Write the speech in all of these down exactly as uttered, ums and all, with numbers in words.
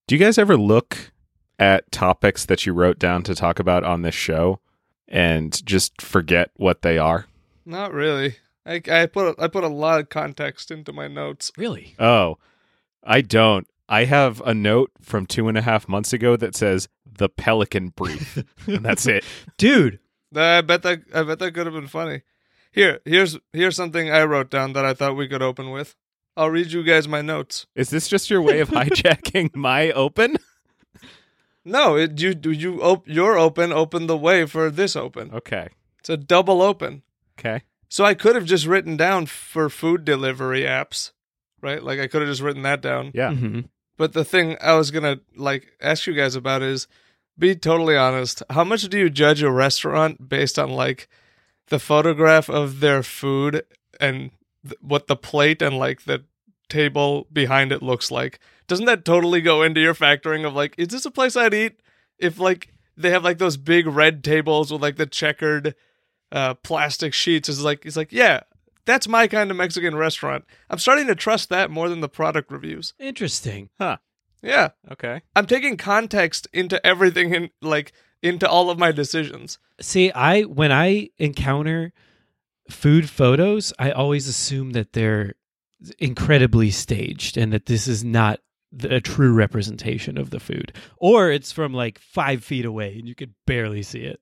Do you guys ever look at topics that you wrote down to talk about on this show and just forget what they are? Not really. I, I put a, I put a lot of context into my notes. Really? Oh, I don't. I have a note from two and a half months ago that says the Pelican Brief, and that's it. Dude. I bet that I bet that could have been funny. Here, here's here's something I wrote down that I thought we could open with. I'll read you guys my notes. Is this just your way of hijacking my open? No, it, you you op- your open opened the way for this open. Okay. It's a double open. Okay. So I could have just written down for food delivery apps, right? Like I could have just written that down. Yeah. Mm-hmm. But the thing I was gonna like ask you guys about is, be totally honest. How much do you judge a restaurant based on like the photograph of their food and th- what the plate and like the table behind it looks like? Doesn't that totally go into your factoring of like, is this a place I'd eat? If like they have like those big red tables with like the checkered uh, plastic sheets, is like it's like yeah, that's my kind of Mexican restaurant. I'm starting to trust that more than the product reviews. Interesting. Huh. Yeah. Okay. I'm taking context into everything in like into all of my decisions. See, I when I encounter food photos, I always assume that they're incredibly staged and that this is not the, a true representation of the food. Or it's from like five feet away and you could barely see it.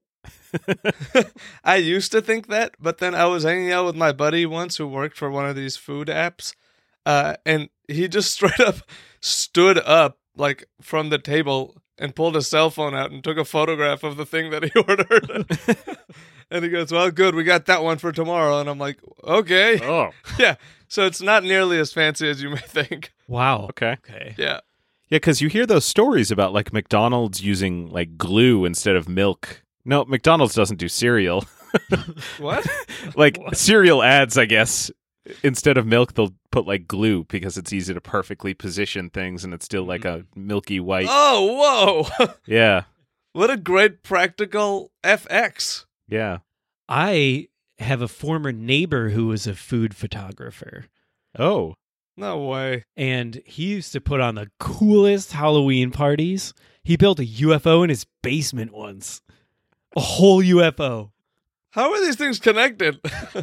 I used to think that, but then I was hanging out with my buddy once who worked for one of these food apps, uh, and he just straight up stood up like from the table and pulled a cell phone out and took a photograph of the thing that he ordered. And he goes, well, good, we got that one for tomorrow. And I'm like, okay. Oh. Yeah, so it's not nearly as fancy as you may think. Wow. Okay. Okay. Yeah. Yeah, because you hear those stories about like McDonald's using like glue instead of milk. No, McDonald's doesn't do cereal. What? Like What? cereal ads, I guess. Instead of milk, they'll put like glue because it's easy to perfectly position things and it's still like a milky white. Oh, whoa. Yeah. What a great practical F X. Yeah. I have a former neighbor who was a food photographer. Oh. No way. And he used to put on the coolest Halloween parties. He built a U F O in his basement once. A whole U F O. How are these things connected?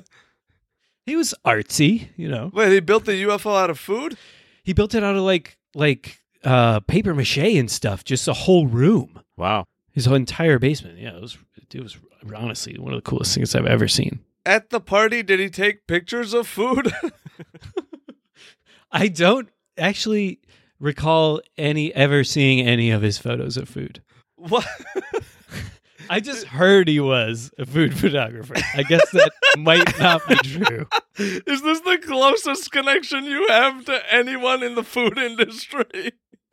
He was artsy, you know. Wait, he built the U F O out of food? He built it out of like like uh, paper mache and stuff. Just a whole room. Wow. His whole entire basement. Yeah, it was it was honestly one of the coolest things I've ever seen. At the party, did he take pictures of food? I don't actually recall any ever seeing any of his photos of food. What? I just heard he was a food photographer. I guess that might not be true. Is this the closest connection you have to anyone in the food industry?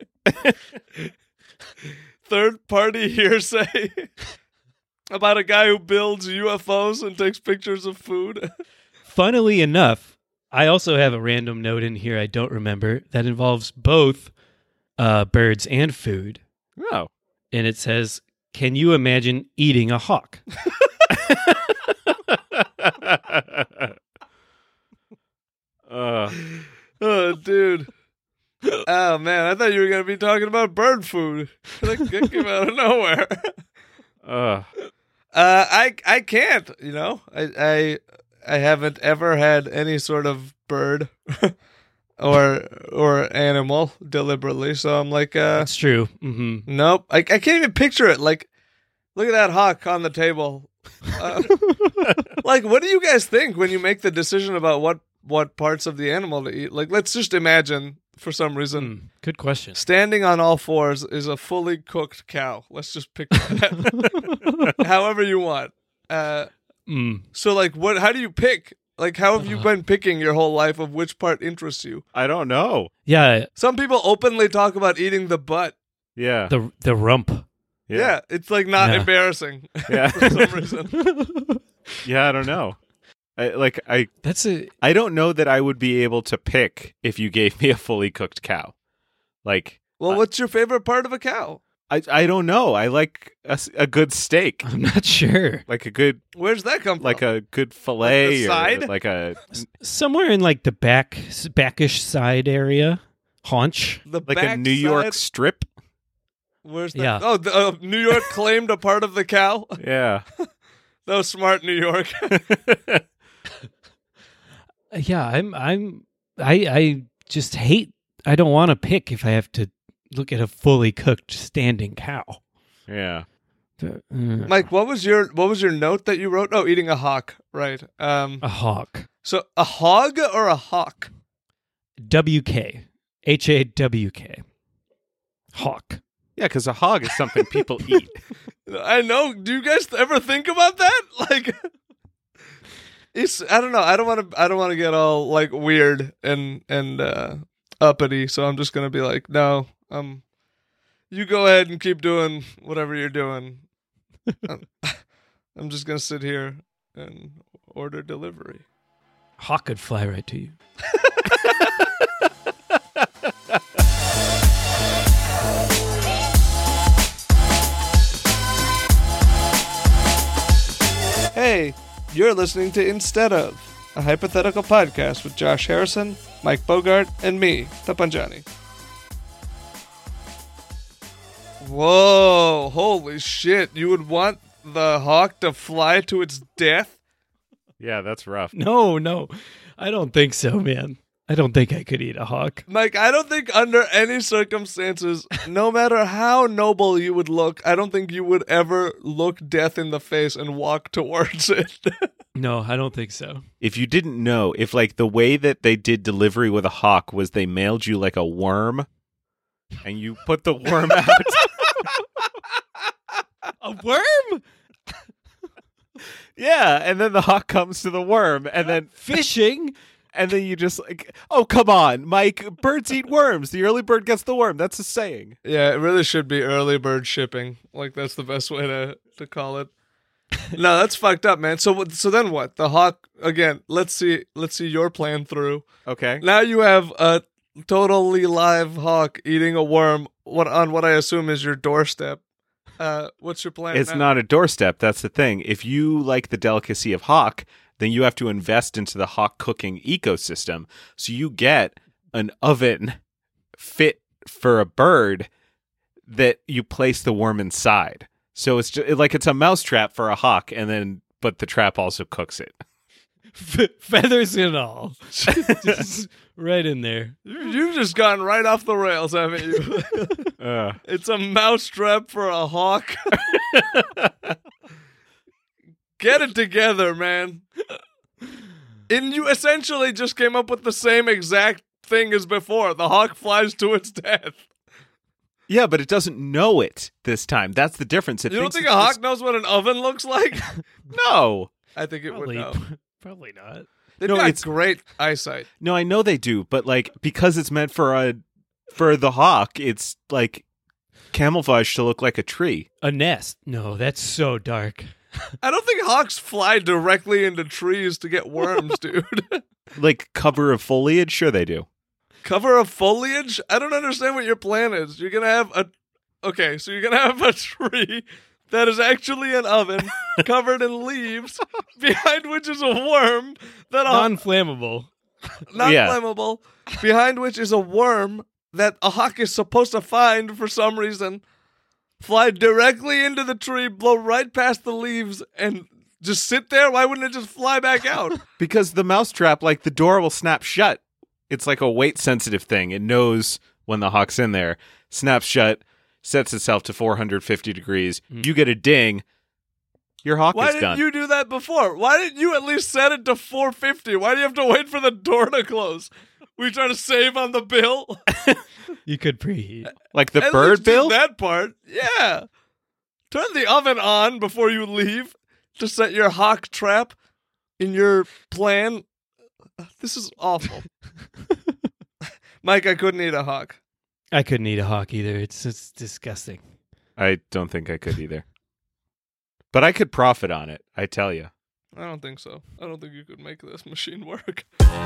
Third party hearsay about a guy who builds U F Os and takes pictures of food. Funnily enough, I also have a random note in here I don't remember that involves both uh, birds and food. Oh. And it says, can you imagine eating a hawk? uh, Oh, dude. Oh, man. I thought you were going to be talking about bird food. That came out of nowhere. uh, Uh, I I can't, you know. I I I haven't ever had any sort of bird or or animal deliberately, so I'm like, uh, That's true. Mm-hmm. nope. I I can't even picture it. Like, look at that hawk on the table. Uh, like, what do you guys think when you make the decision about what what parts of the animal to eat? Like, let's just imagine, for some reason, Mm, good question. standing on all fours is a fully cooked cow. Let's just picture that. However you want. Uh, Mm. so, like, what? How do you pick? Like, how have you been picking your whole life of which part interests you? I don't know. Yeah, Some people openly talk about eating the butt. Yeah. the the rump. Yeah, it's like not Yeah. embarrassing Yeah. for some reason. Yeah, I don't know. I, like I, That's a I don't know that I would be able to pick if you gave me a fully cooked cow. Like, Well, what's your favorite part of a cow? I, I don't know. I like a, s- a good steak, I'm not sure. like a good, Where's that come from? like a good fillet, the or side? like a Somewhere in like the back backish side area, haunch. the like a New York backside? strip. Where's that? Yeah. Oh, the, uh, New York claimed a part of the cow. Yeah. That was smart, New York. Yeah, I'm I'm I I just hate I don't want to pick if I have to look at a fully cooked standing cow. Yeah. The- uh, Mike, what was your what was your note that you wrote? Oh, eating a hawk, right? Um, a hawk. so a hog or a hawk? W K. H A W K. Hawk. Yeah, because a hog is something people eat. I know. Do you guys ever think about that? Like, it's I don't know. I don't want to. I don't want to get all like weird and and uh, uppity. So I'm just gonna be like, no. Um, you go ahead and keep doing whatever you're doing. I'm, I'm just gonna sit here and order delivery. Hawk could fly right to you. Hey, you're listening to Instead of, a hypothetical podcast with Josh Harrison, Mike Bogart, and me, Tapanjani. Whoa, holy shit. You would want the hawk to fly to its death? Yeah, that's rough. No, no. I don't think so, man. I don't think I could eat a hawk. Mike, I don't think under any circumstances, no matter how noble you would look, I don't think you would ever look death in the face and walk towards it. No, I don't think so. If you didn't know, if like the way that they did delivery with a hawk was they mailed you like a worm and you put the worm out. A worm? Yeah, and then the hawk comes to the worm and then Fishing? and then you just like, oh, come on, Mike, birds eat worms. The early bird gets the worm. That's a saying. Yeah, it really should be early bird shipping. Like, that's the best way to, to call it. No, that's fucked up, man. So what- so then what? The hawk, again, let's see let's see your plan through. Okay. Now you have a totally live hawk eating a worm what on what I assume is your doorstep. Uh, what's your plan It's now? not a doorstep. That's the thing. If you like the delicacy of hawk, then you have to invest into the hawk cooking ecosystem. So you get an oven fit for a bird that you place the worm inside. So it's just, like it's a mousetrap for a hawk, and then but the trap also cooks it. F- feathers and all. Just right in there. You've just gone right off the rails, haven't you? Uh, It's a mousetrap for a hawk. Get it together, man. And you essentially just came up with the same exact thing as before. The hawk flies to its death. yeah, but it doesn't know it this time. That's the difference. It You don't thinks think it's a hawk just- knows what an oven looks like? No. I think it Probably, would know. probably not. They've No, got it's- great eyesight. No, I know they do, but like because it's meant for a for the hawk, it's like camouflage to look like a tree. A nest? No, that's so dark. I don't think hawks fly directly into trees to get worms, dude. Like cover of foliage, sure they do. Cover of foliage? I don't understand what your plan is. You're gonna have a okay, so you're gonna have a tree that is actually an oven covered in leaves, behind which is a worm that a Non-flammable. non-flammable, behind which is a worm that a hawk is supposed to find for some reason, fly directly into the tree, blow right past the leaves, and just sit there. Why wouldn't it just fly back out? Because the mousetrap, like the door will snap shut. It's like a weight sensitive thing. It knows when the hawk's in there, snaps shut, sets itself to four hundred fifty degrees. Mm. You get a ding. Your hawk Why is didn't done. you do that before? Why didn't you at least set it to four fifty? Why do you have to wait for the door to close? We trying to save on the bill? You could preheat. Like the At bird least do bill? that part. Yeah. Turn the oven on before you leave to set your hawk trap in your plan. This is awful. Mike, I couldn't eat a hawk. I couldn't eat a hawk either. It's it's disgusting. I don't think I could either. But I could profit on it, I tell you. I don't think so. I don't think you could make this machine work.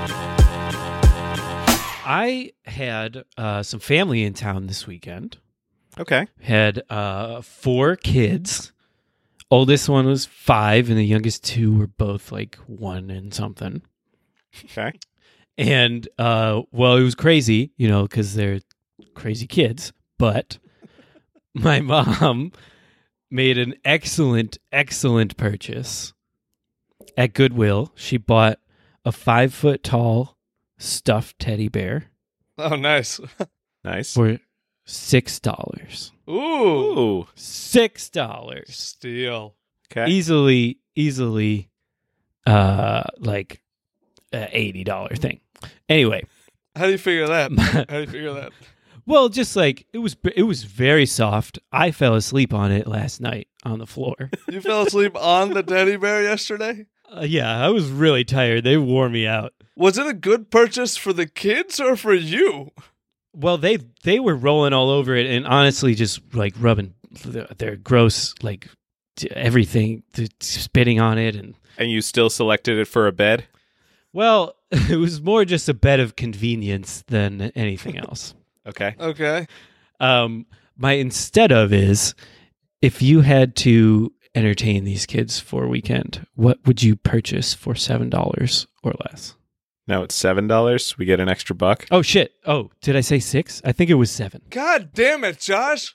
I had uh, some family in town this weekend. Okay. Had uh, four kids. Oldest one was five, and the youngest two were both like one and something. Okay. And uh, well, it was crazy, you know, because they're crazy kids. But my mom made an excellent, excellent purchase at Goodwill. She bought a five foot tall stuffed teddy bear Oh, nice. Nice. for six dollars. Ooh. Ooh. Six dollars. Steal. Okay. Easily, easily, uh, like a eighty dollar thing. Anyway, How do you figure that? How do you figure that? well, just like it was, it was very soft. I fell asleep on it last night on the floor. You fell asleep on the teddy bear yesterday? Uh, yeah, I was really tired. They wore me out. Was it a good purchase for the kids or for you? Well, they they were rolling all over it, and honestly, just like rubbing their, their gross, like t- everything, t- spitting on it, and And you still selected it for a bed? well, it was more just a bed of convenience than anything else. Okay. Okay. Um, my instead of is, if you had to entertain these kids for a weekend, what would you purchase for seven dollars or less? Now it's seven dollars. We get an extra buck. Oh shit! Oh, did I say six? I think it was seven. God damn it, Josh.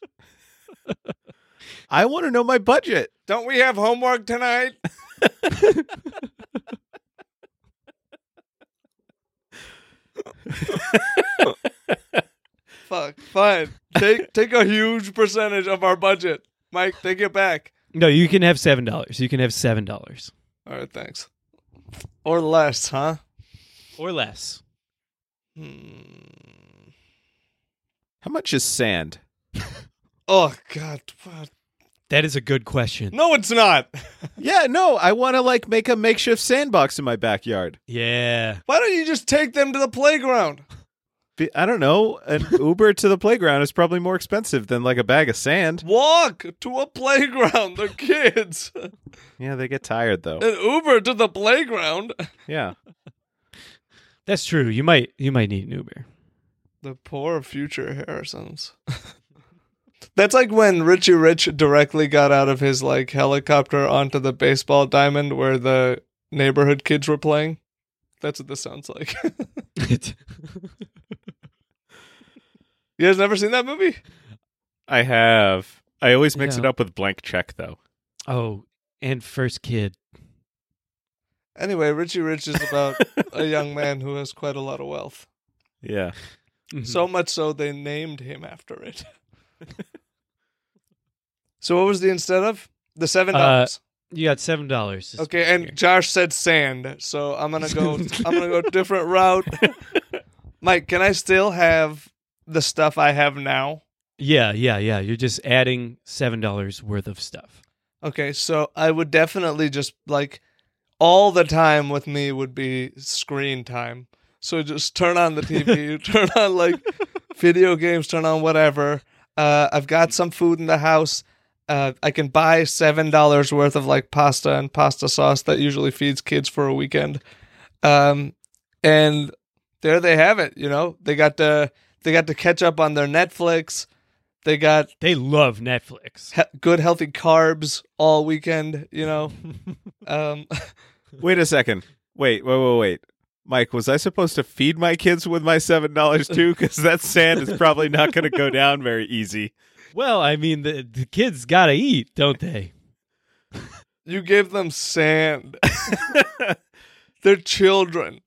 I want to know my budget. Don't we have homework tonight? Fuck. Fine. Take take a huge percentage of our budget. Mike, take it back. No, you can have seven dollars. You can have seven dollars All right, thanks. Or less, huh? or less. Hmm. How much is sand? Oh, God. What? That is a good question. No, it's not. Yeah, no, I want to like make a makeshift sandbox in my backyard. Yeah. Why don't you just take them to the playground? Be- I don't know. An Uber to the playground is probably more expensive than like a bag of sand. Walk to a playground. The kids. Yeah, they get tired though. An Uber to the playground. Yeah. That's true. You might you might need an Uber. The poor future Harrisons. That's like when Richie Rich directly got out of his like helicopter onto the baseball diamond where the neighborhood kids were playing. That's what this sounds like. You guys never seen that movie? I have. I always mix Yeah. it up with blank check though. Oh, and first kid. Anyway, Richie Rich is about a young man who has quite a lot of wealth. Yeah. So much so they named him after it. So what was the instead of? The seven dollars. You got seven dollars. Okay, and Josh said sand, so I'm gonna go. I'm gonna go a different route. Mike, can I still have the stuff I have now? yeah, yeah, yeah. You're just adding seven dollars worth of stuff. Okay, so I would definitely just like all the time with me would be screen time. So just turn on the T V, turn on like video games, turn on whatever. Uh, I've got some food in the house. Uh, I can buy seven dollars worth of like pasta and pasta sauce that usually feeds kids for a weekend. Um, and there they have it. You know, they got the they got to catch up on their Netflix. They got They love Netflix. he- good healthy carbs all weekend. You know. um, Wait a second. Wait, wait, wait, wait. Mike, was I supposed to feed my kids with my seven dollars too? Because that sand is probably not going to go down very easy. Well, I mean, the, the kids gotta eat, don't they? you give them sand. They're children.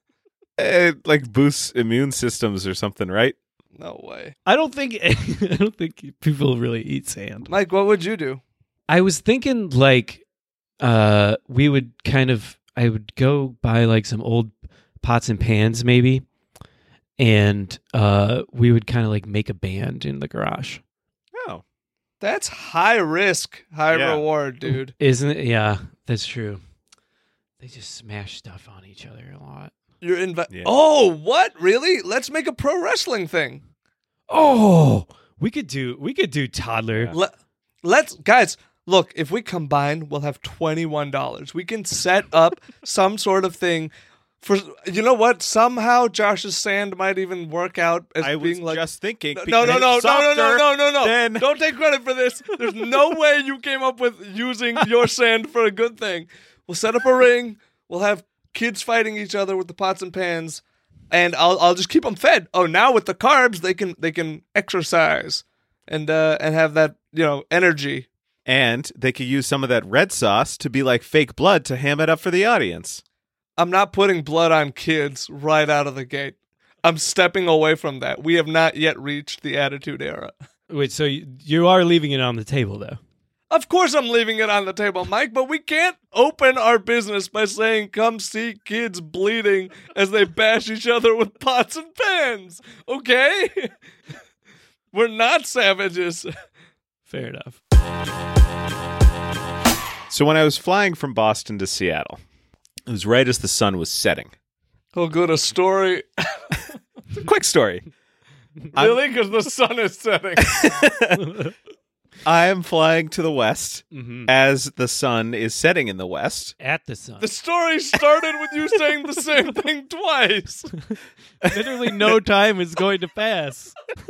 It like boosts immune systems or something, right? No way. I don't think I don't think people really eat sand. Mike, what would you do? I was thinking like uh we would kind of I would go buy like some old pots and pans maybe, and uh we would kind of like make a band in the garage. Oh. That's high risk, high Yeah. reward, dude. Isn't it? Yeah, that's true. They just smash stuff on each other a lot. You're invi- Yeah. Oh, what? Really? Let's make a pro wrestling thing. Oh, we could do we could do toddler. Yeah. Le- let's guys, look, if we combine, we'll have twenty-one dollars. We can set up some sort of thing for you know what? Somehow Josh's sand might even work out as I was being like just thinking. No, no, no, no, no, no, no, no, no. than- Don't take credit for this. There's no way you came up with using your sand for a good thing. We'll set up a ring. We'll have kids fighting each other with the pots and pans, and I'll I'll just keep them fed. Oh, now with the carbs, they can they can exercise. and uh, and have that, you know, energy. And they could use some of that red sauce to be like fake blood to ham it up for the audience. I'm not putting blood on kids right out of the gate. I'm stepping away from that. We have not yet reached the Attitude Era. Wait, so you, you are leaving it on the table, though? Of course I'm leaving it on the table, Mike, but we can't open our business by saying, come see kids bleeding as they bash each other with pots and pans, okay? We're not savages. Fair enough. So when I was flying from Boston to Seattle, it was right as the sun was setting. Oh, good, a story. It's a quick story. Really? Because the sun is setting. I am flying to the west Mm-hmm. as the sun is setting in the west. At the sun. The story started with you saying the same thing twice. Literally no time is going to pass.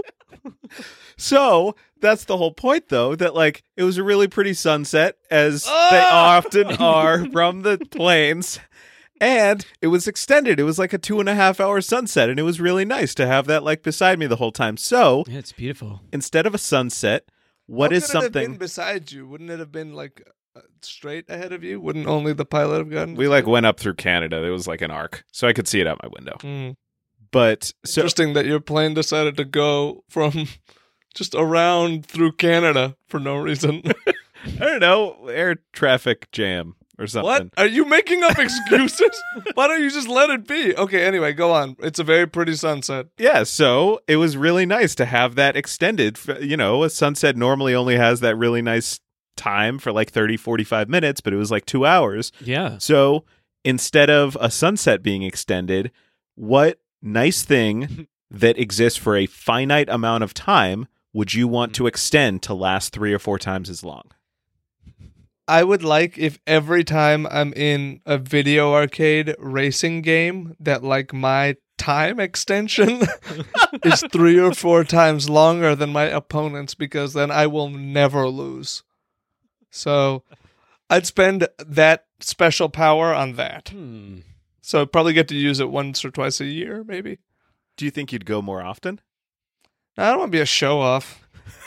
So that's the whole point, though, that like it was a really pretty sunset, as they Ah! often are from the plains. And it was extended. It was like a two and a half hour sunset, and it was really nice to have that like beside me the whole time. So Yeah, it's beautiful. instead of a sunset, what How is could it have been something beside you? Wouldn't it have been like uh, straight ahead of you? Wouldn't only the pilot have gotten? we like went up through Canada? It was like an arc, so I could see it out my window. Hmm. But so Interesting that your plane decided to go from just around through Canada for no reason. I don't know, air traffic jam or something. What? Are you making up excuses? Why don't you just let it be? Okay, anyway, go on. It's a very pretty sunset. Yeah, so it was really nice to have that extended. f- You know, a sunset normally only has that really nice time for like thirty, forty-five minutes, but it was like two hours. Yeah. So instead of a sunset being extended, what nice thing that exists for a finite amount of time would you want to extend to last three or four times as long? I would like if every time I'm in a video arcade racing game that like my time extension is three or four times longer than my opponent's, because then I will never lose. So I'd spend that special power on that. Hmm. So I'd probably get to use it once or twice a year, maybe. Do you think you'd go more often? I don't want to be a show off.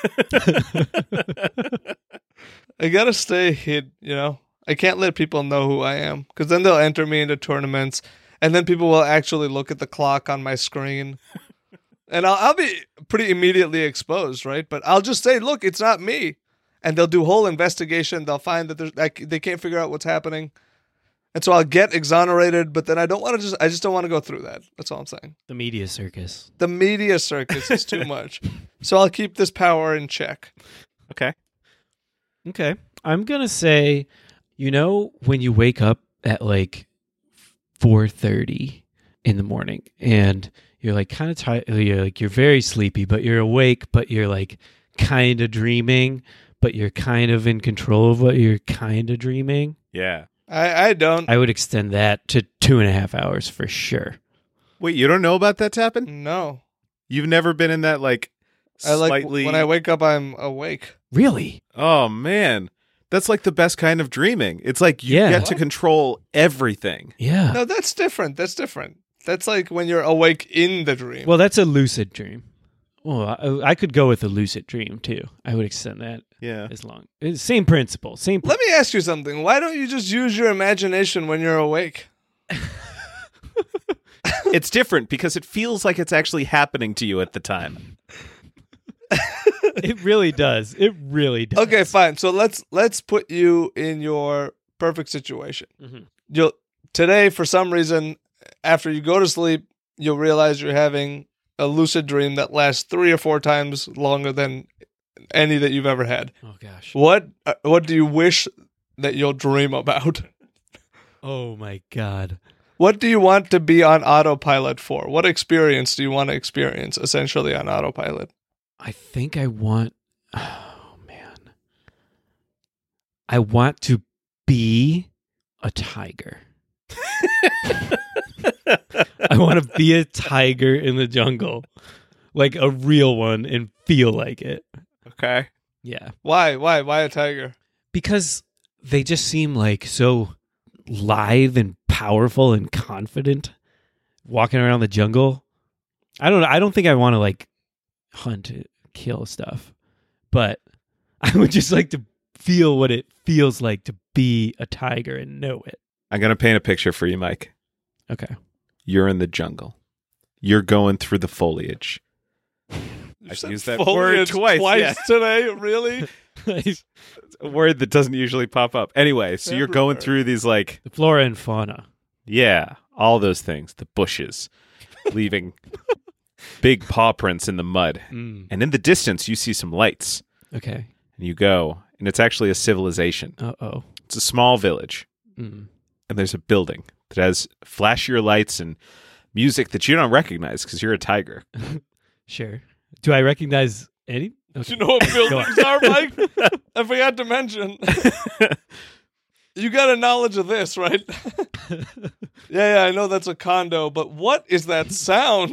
I gotta stay hid, you know? I can't let people know who I am, because then they'll enter me into tournaments, and then people will actually look at the clock on my screen. And I'll, I'll be pretty immediately exposed, right? But I'll just say, look, it's not me. And they'll do whole investigation. They'll find that there's, like, they can't figure out what's happening. And so I'll get exonerated, but then I don't want to just, I just don't want to go through that. That's all I'm saying. The media circus. The media circus is too much. So I'll keep this power in check. Okay. Okay. I'm going to say, you know, when you wake up at like four thirty in the morning and you're like kind of tired, you're like, you're very sleepy, but you're awake, but you're like kind of dreaming, but you're kind of in control of what you're kind of dreaming. Yeah. I, I don't. I would extend that to two and a half hours for sure. Wait, you don't know about that happen? No. You've never been in that like I like slightly when I wake up, I'm awake. Really? Oh man. That's like the best kind of dreaming. It's like you Yeah. get to control everything. Yeah. No, that's different. That's different. That's like when you're awake in the dream. Well, that's a lucid dream. Well, I, I could go with a lucid dream too. I would extend that Yeah. as long. It's same principle. Same. Pr- Let me ask you something. Why don't you just use your imagination when you're awake? It's different because it feels like it's actually happening to you at the time. It really does. It really does. Okay, fine. So let's let's put you in your perfect situation. Mhm. You'll today, for some reason, after you go to sleep, you'll realize you're having a lucid dream that lasts three or four times longer than any that you've ever had. Oh gosh. What uh, what do you wish that you'll dream about? Oh my god. What do you want to be on autopilot for? What experience do you want to experience essentially on autopilot? I think I want. Oh man. I want to be a tiger. I want to be a tiger in the jungle, like a real one, and feel like it. Okay. Yeah. Why? Why? Why a tiger? Because they just seem like so lithe and powerful and confident walking around the jungle. I don't know. I don't think I want to like hunt, kill stuff. but I would just like to feel what it feels like to be a tiger and know it. I'm going to paint a picture for you, Mike. Okay. You're in the jungle. You're going through the foliage. You I've said used that word foliage twice. twice yeah. today. Really? It's a word that doesn't usually pop up. Anyway, so you're going Everywhere. through these, like, The flora and fauna. yeah, all those things, the bushes, leaving big paw prints in the mud. Mm. And in the distance, you see some lights. Okay. And you go, and it's actually a civilization. Uh-oh. It's a small village. Mm. And there's a building that has flashier lights and music that you don't recognize because you're a tiger. Sure. Do I recognize any? Do Okay. you know what Go buildings on. are, Mike? I forgot to mention. You got a knowledge of this, right? yeah, yeah, I know that's a condo, but what is that sound?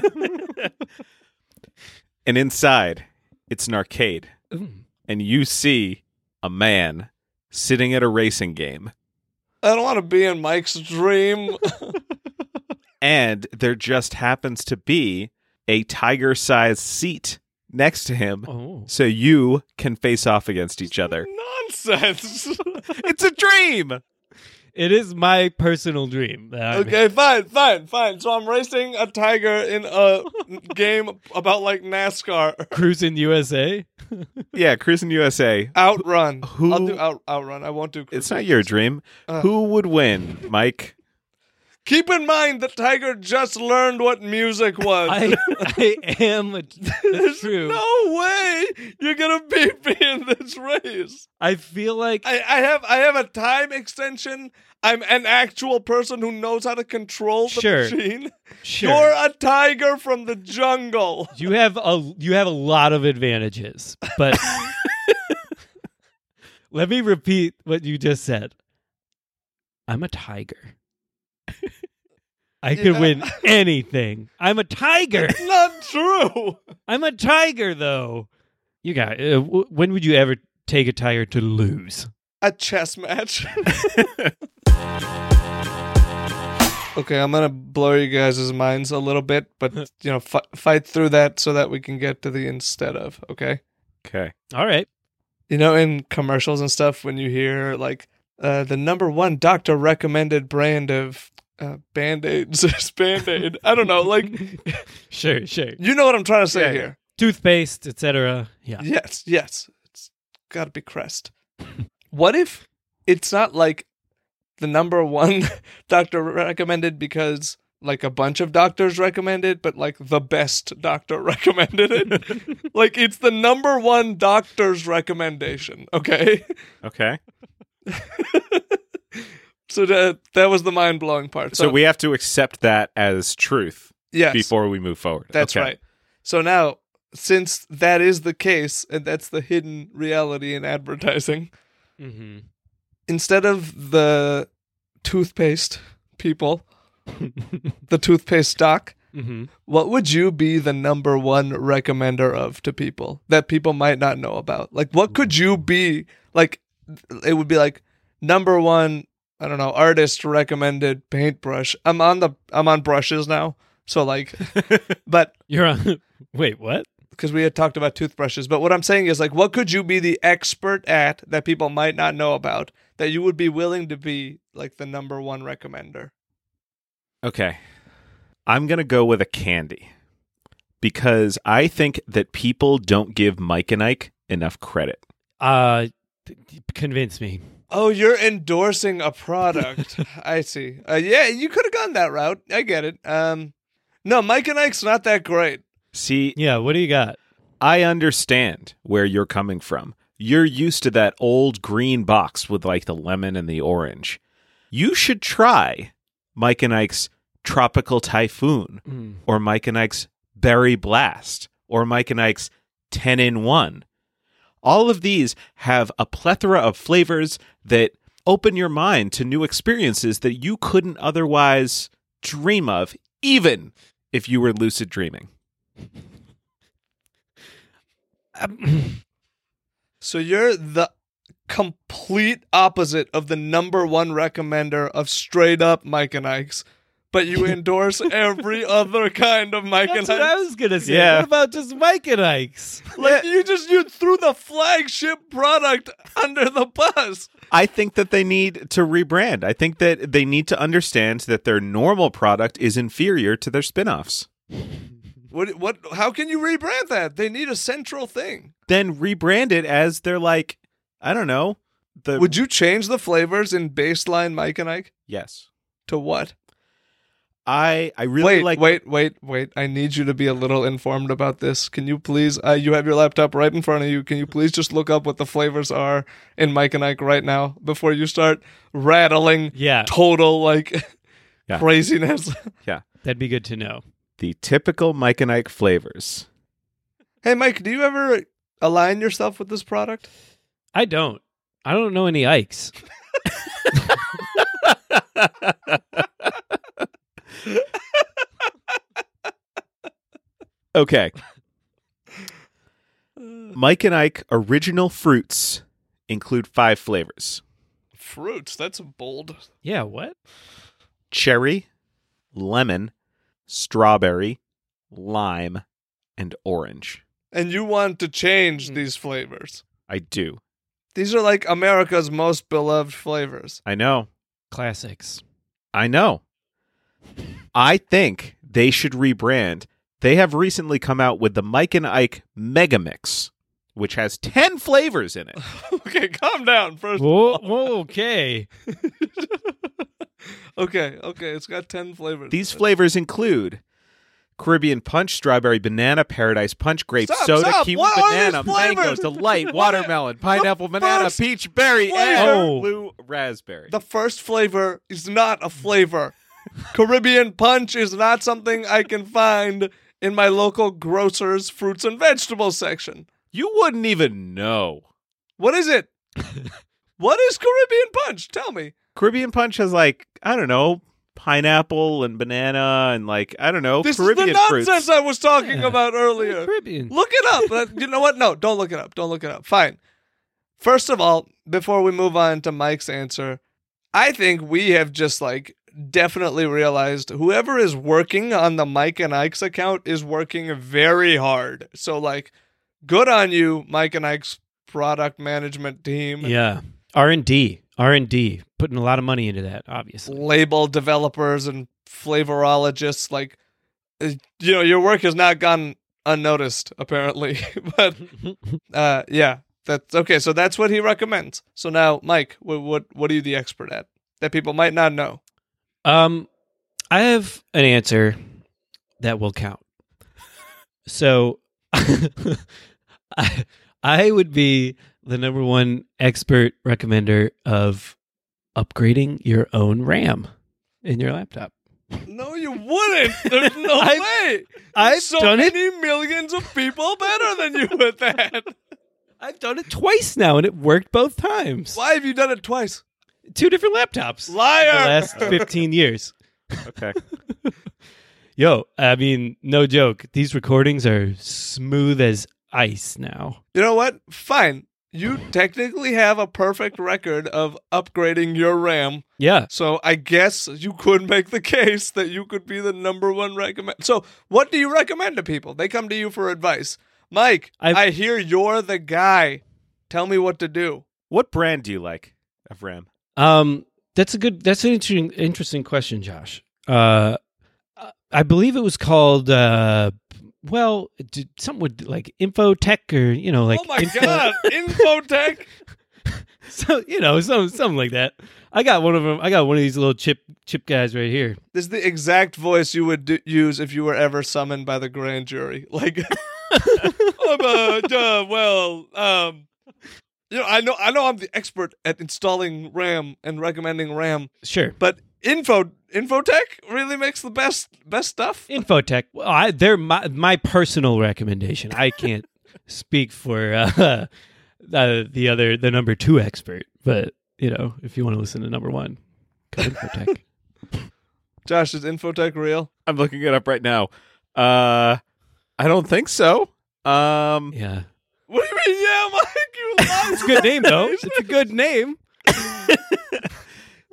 And inside, it's an arcade. Ooh. And you see a man sitting at a racing game. I don't want to be in Mike's dream. And there just happens to be a tiger-sized seat next to him. Oh. So you can face off against each other. Nonsense. It's a dream! It is my personal dream. That I'm Okay, fine, fine, fine. So I'm racing a tiger in a game about like NASCAR. cruising U S A. Yeah, Cruising U S A. Outrun. Who- I'll do out, outrun. I won't do. It's Cruising. not your dream. Uh. Who would win, Mike? Keep in mind the tiger just learned what music was. I I am. A, There's that's true. no way you're gonna beat me in this race. I feel like I, I have I have a time extension. I'm an actual person who knows how to control the Sure. machine. sure. You're a tiger from the jungle. You have a you have a lot of advantages, but let me repeat what you just said. I'm a tiger. I could Yeah. win anything. I'm a tiger. It's not true. I'm a tiger, though. You got. Uh, w- when would you ever take a tiger to lose? A chess match. Okay, I'm gonna blow you guys' minds a little bit, but you know, f- fight through that so that we can get to the instead of. Okay. Okay. All right. You know, in commercials and stuff, when you hear like uh, the number one doctor recommended brand of uh, Band-Aids is Band-Aid. I don't know, like Sure, sure. you know what I'm trying to say Yeah, yeah. here. Toothpaste, et cetera. Yeah. Yes, yes. It's got to be Crest. What if it's not like the number one doctor recommended because like a bunch of doctors recommended, but like the best doctor recommended it? Like it's the number one doctor's recommendation, okay? Okay. So that that was the mind-blowing part. So we have to accept that as truth yes, before we move forward. that's Okay. right. So now, since that is the case, and that's the hidden reality in advertising, Mm-hmm. instead of the toothpaste people, the toothpaste stock, mm-hmm. what would you be the number one recommender of to people that people might not know about? Like, what could you be? Like, it would be like number one, I don't know, artist recommended paintbrush. I'm on the, I'm on brushes now. So like, but You're on. Wait, what? because we had talked about toothbrushes, but what I'm saying is like, what could you be the expert at that people might not know about that you would be willing to be like the number one recommender? Okay. I'm going to go with a candy because I think that people don't give Mike and Ike enough credit. Uh, th- convince me. Oh, you're endorsing a product. I see. Uh, yeah, you could have gone that route. I get it. Um, no, Mike and Ike's not that great. See, Yeah, what do you got? I understand where you're coming from. You're used to that old green box with like the lemon and the orange. You should try Mike and Ike's Tropical Typhoon Mm. or Mike and Ike's Berry Blast or Mike and Ike's ten in one. All of these have a plethora of flavors that open your mind to new experiences that you couldn't otherwise dream of, even if you were lucid dreaming. Um, So you're the complete opposite of the number one recommender of straight up Mike and Ike's, but you endorse every other kind of Mike That's and what I Ike. was gonna say. Yeah. What about just Mike and Ike's? Like you just you threw the flagship product under the bus. I think that they need to rebrand. I think that they need to understand that their normal product is inferior to their spin-offs. What? What? How can you rebrand that? They need a central thing. Then rebrand it as they're like, I don't know. The Would you change the flavors in baseline Mike and Ike Yes. to what? I I really wait, like wait, wait, wait. I need you to be a little informed about this. Can you please? Uh, you have your laptop right in front of you. Can you please just look up what the flavors are in Mike and Ike right now before you start rattling Yeah, total like Yeah. craziness? that'd be good to know. the typical Mike and Ike flavors. Hey, Mike, do you ever align yourself with this product? I don't. I don't know any Ikes. Okay. Mike and Ike original fruits include five flavors: Fruits. That's bold. Yeah, what? cherry, lemon, strawberry, lime, and orange. And you want to change Hmm. these flavors. I do. These are like America's most beloved flavors. I know. Classics. I know. I think they should rebrand. They have recently come out with the Mike and Ike Mega Mix, which has ten flavors in it. Okay, calm down first. Whoa, whoa, okay. Okay, okay, it's got ten flavors. These flavors include Caribbean Punch, Strawberry Banana, Paradise Punch, Grape Stop, Soda, stop. Kiwi What are Banana, these flavors? Mango, Delight, What? Watermelon, Pineapple, The Banana, first Peach, Berry, flavor- and Oh. Blue Raspberry. The first flavor is not a flavor. Caribbean Punch is not something I can find in my local grocer's fruits and vegetables section. You wouldn't even know. What is it? What is Caribbean Punch? Tell me. Caribbean Punch has like, I don't know, pineapple and banana and like, I don't know, This Caribbean is the fruits. nonsense I was talking Yeah. about earlier. Caribbean. Look it up. Uh, You know what? No, don't look it up. Don't look it up. Fine. First of all, before we move on to Mike's answer, I think we have just like definitely realized whoever is working on the Mike and Ike's account is working very hard. So like, good on you, Mike and Ike's product management team. Yeah. R and D. R and D. Putting a lot of money into that, obviously. Label developers and flavorologists. Like, uh, you know, your work has not gone unnoticed, apparently. But uh, yeah, that's okay. So that's what he recommends. So now, Mike, what what what are you the expert at that people might not know? Um, I have an answer that will count. So, I, I would be the number one expert recommender of upgrading your own RAM in your laptop. No, you wouldn't. There's no I've- way. I've so done it. many millions of people better than you at that. I've done it twice now, and it worked both times. Why have you done it twice? Two different laptops. Liar. The last fifteen years. Okay. Yo, I mean, no joke. These recordings are smooth as ice now. You know what? Fine. You technically have a perfect record of upgrading your RAM. Yeah. So I guess you could make the case that you could be the number one recommend. So what do you recommend to people? They come to you for advice. Mike, I've- I hear you're the guy. Tell me what to do. What brand do you like of RAM? Um, that's a good. That's an interesting, interesting question, Josh. Uh, I believe it was called. Uh, well, d- something with like Infotech or you know, like oh my info- God. Infotech. so you know, some something like that. I got one of them. I got one of these little chip chip guys right here. This is the exact voice you would d- use if you were ever summoned by the grand jury. Like, um, uh, uh, well, um, you know, I know, I know, I'm the expert at installing RAM and recommending RAM, Sure. but Info Infotech really makes the best best stuff. Infotech. Well, I, they're my my personal recommendation. I can't speak for uh, uh, the other the number two expert, but you know, if you want to listen to number one, go to Infotech. Josh, is Infotech real? I'm looking it up right now. Uh, I don't think so. Um, Yeah, What do you mean? Yeah, Mike, you lied. it's a good name though. It's a good name.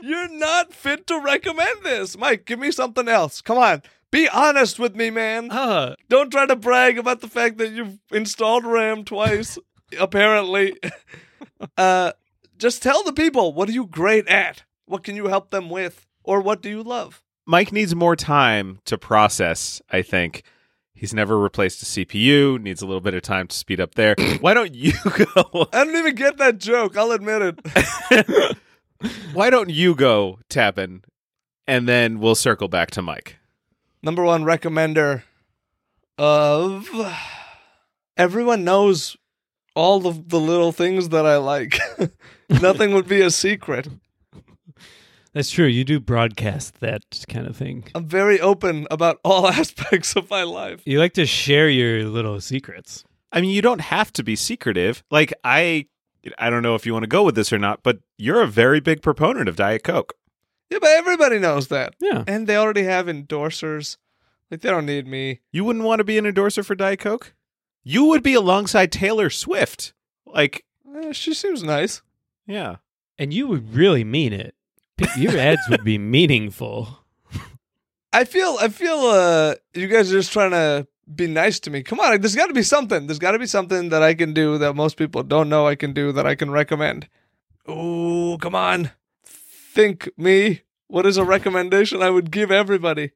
You're not fit to recommend this. Mike, give me something else. Come on. Be honest with me, man. Uh, Don't try to brag about the fact that you've installed RAM twice, apparently. Uh, just tell the people, what are you great at? What can you help them with? Or what do you love? Mike needs more time to process, I think. He's never replaced a C P U, needs a little bit of time to speed up there. Why don't you go? I don't even get that joke. I'll admit it. Why don't you go, Tappan, and then we'll circle back to Mike. Number one recommender of... Everyone knows all of the little things that I like. Nothing would be a secret. that's true. You do broadcast that kind of thing. I'm very open about all aspects of my life. You like to share your little secrets. I mean, you don't have to be secretive. Like, I I don't know if you want to go with this or not, but you're a very big proponent of Diet Coke. Yeah, but everybody knows that. Yeah. And they already have endorsers. Like, they don't need me. You wouldn't want to be an endorser for Diet Coke? You would be alongside Taylor Swift. Like, Eh, she seems nice. yeah. And you would really mean it. Your ads would be meaningful. I feel, I feel, uh, you guys are just trying to be nice to me. Come on, like, there's got to be something. There's got to be something that I can do that most people don't know I can do that I can recommend. Ooh, come on. Think me. What is a recommendation I would give everybody?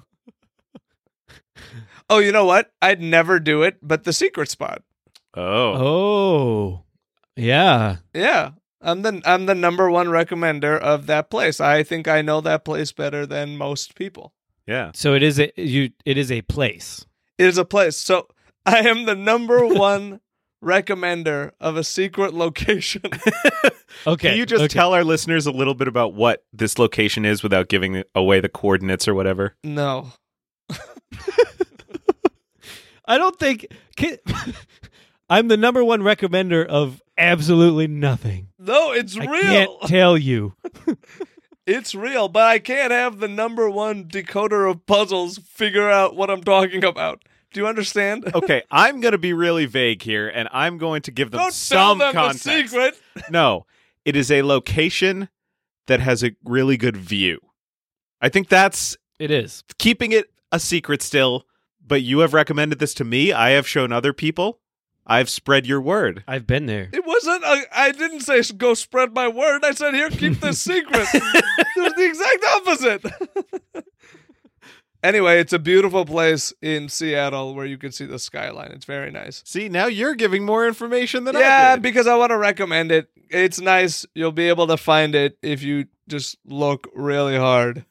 Oh, you know what? I'd never do it, but the secret spot. Oh. Oh, yeah. Yeah. I'm the I'm the number one recommender of that place. I think I know that place better than most people. Yeah. So it is a you. It is a place. It is a place. So I am the number one recommender of a secret location. Okay. Can you just okay. tell our listeners a little bit about what this location is without giving away the coordinates or whatever? No. I don't think can, I'm the number one recommender of absolutely nothing. No, it's I real. can't tell you. It's real, but I can't have the number one decoder of puzzles figure out what I'm talking about. Do you understand? Okay, I'm going to be really vague here, and I'm going to give them Don't some tell them context. the secret. No, it is a location that has a really good view. I think that's It is. keeping it a secret still, but you have recommended this to me. I have shown other people. I've spread your word. I've been there. It wasn't. A, I didn't say go spread my word. I said here, keep this secret. It was the exact opposite. Anyway, it's a beautiful place in Seattle where you can see the skyline. It's very nice. See, now you're giving more information than I Yeah, did. because I want to recommend it. It's nice. You'll be able to find it if you just look really hard.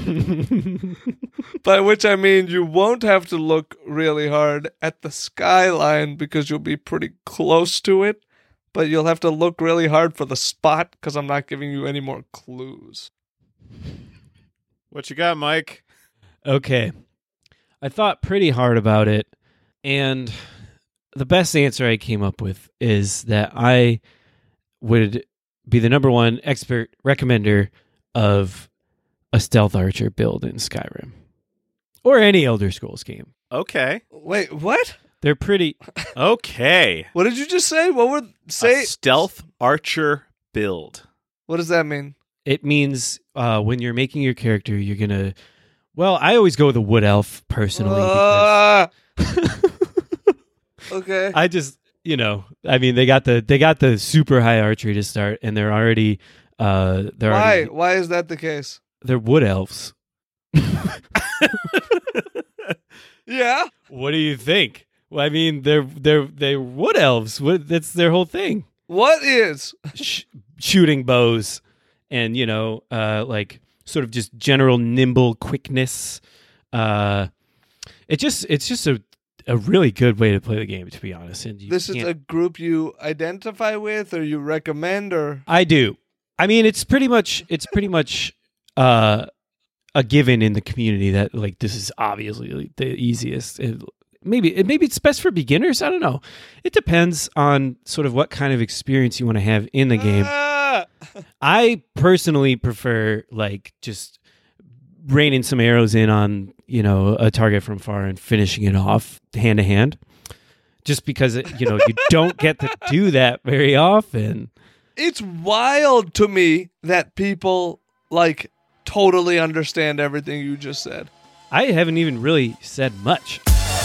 By which I mean you won't have to look really hard at the skyline because you'll be pretty close to it, but you'll have to look really hard for the spot because I'm not giving you any more clues. What you got, Mike? Okay. I thought pretty hard about it, and the best answer I came up with is that I would be the number one expert recommender of a stealth archer build in Skyrim. Or any Elder Scrolls game. Okay. Wait, what? They're pretty... Okay. What did you just say? What were say? A stealth archer build. What does that mean? It means uh, when you're making your character, you're going to... Well, I always go with a wood elf, personally. Uh, okay. I just, you know, I mean, they got the they got the super high archery to start, and they're already... Uh, they're Why? already, Why is that the case? they're wood elves. Yeah. What do you think? Well, I mean, they're they're they're wood elves. What, that's their whole thing. What is? Sh- shooting bows, and you know, uh, like sort of just general nimble quickness. Uh, it just it's just a a really good way to play the game, to be honest. And you This is can't- a group you identify with, or you recommend, or I do. I mean, it's pretty much it's pretty much uh, a given in the community that like this is obviously the easiest. It, maybe it, maybe it's best for beginners. I don't know. It depends on sort of what kind of experience you want to have in the game. Ah! I personally prefer like just raining some arrows in on, you know, a target from far and finishing it off hand to hand. Just because, you know, you don't get to do that very often. It's wild to me that people like totally understand everything you just said. I haven't even really said much.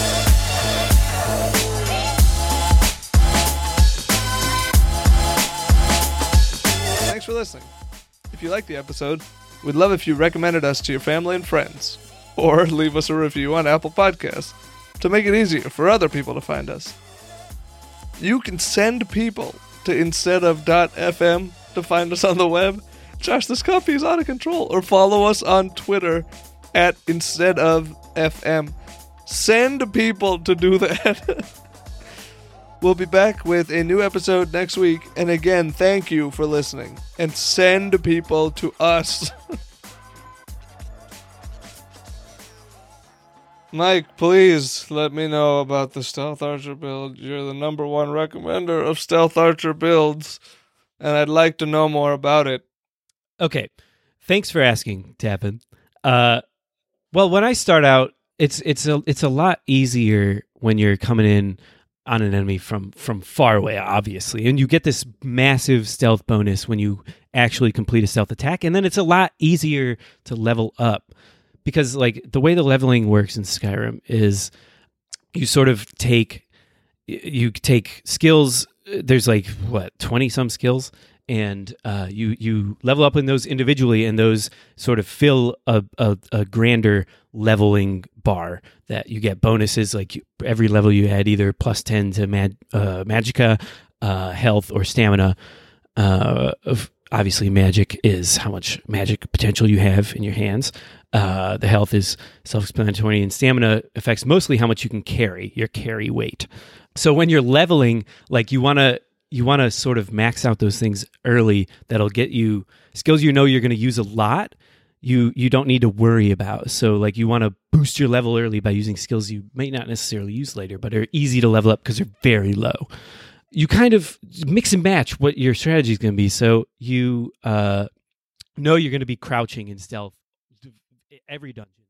Thanks for listening. If you liked the episode, we'd love if you recommended us to your family and friends, or leave us a review on Apple Podcasts to make it easier for other people to find us. You can send people to instead of dot f m to find us on the web. Josh, this coffee is out of control. Or follow us on Twitter at instead of f m. Send people to do that. We'll be back with a new episode next week. And again, thank you for listening. And send people to us. Mike, please let me know about the Stealth Archer build. You're the number one recommender of Stealth Archer builds. And I'd like to know more about it. Okay. Thanks for asking, Tappan. Uh, well, when I start out, it's it's a it's a lot easier when you're coming in on an enemy from from far away, obviously, and you get this massive stealth bonus when you actually complete a stealth attack, and then it's a lot easier to level up because, like, the way the leveling works in Skyrim is you sort of take you take skills. There's like what twenty some skills. And uh, you you level up in those individually, and those sort of fill a, a, a grander leveling bar that you get bonuses. Like you, every level you add either plus ten to mag, uh, magicka, uh, health, or stamina. Uh, of, obviously, magic is how much magic potential you have in your hands. Uh, the health is self-explanatory, and stamina affects mostly how much you can carry, your carry weight. So when you're leveling, like you want to You want to sort of max out those things early that'll get you skills you know you're going to use a lot, you you don't need to worry about. So like you want to boost your level early by using skills you might not necessarily use later, but are easy to level up because they're very low. You kind of mix and match what your strategy is going to be. So you uh, know you're going to be crouching in stealth every dungeon.